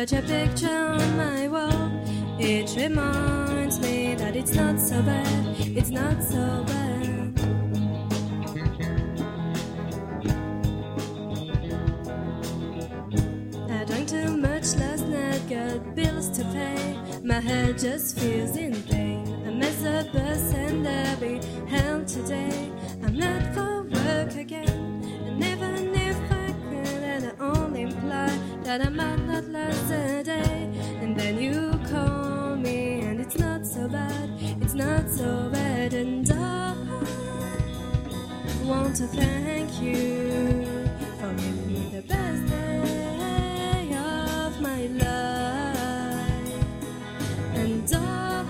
such a picture on my wall. It reminds me that it's not so bad, it's not so bad. I drank too much last night, got bills to pay. My head just feels in pain. I messed up bus and I'll be held today. I'm late for work again, and even if I can, and I only imply that I might not last a day. And then you call me, and it's not so bad, it's not so bad. And I want to thank you for giving me the best day of my life. And I,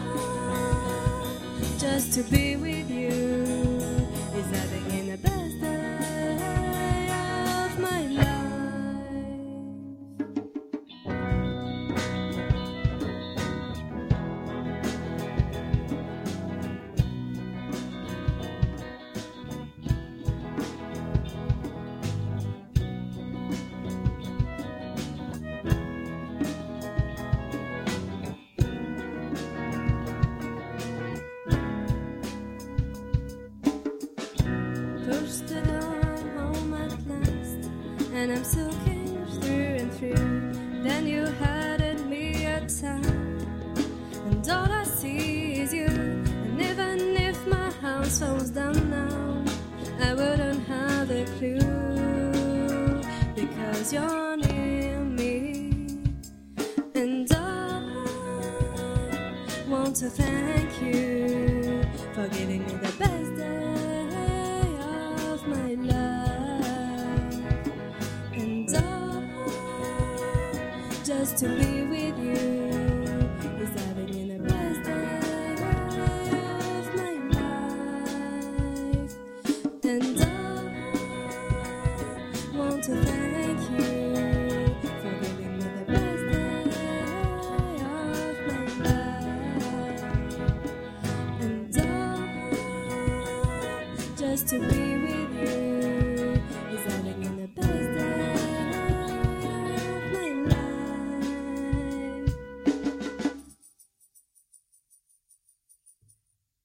just to be with you is having in the best day of my life. Pushed the door home at last, and I'm soaking through and through. Then you handed me a towel, and all I see is you. And even if my house falls down now, I wouldn't have a clue, because you're near me. And I want to thank you for giving me the best day of my life. And I, just to be with you is having in the best day of my life. And I want to thank you for giving me the best day of my life. And I, just to be with you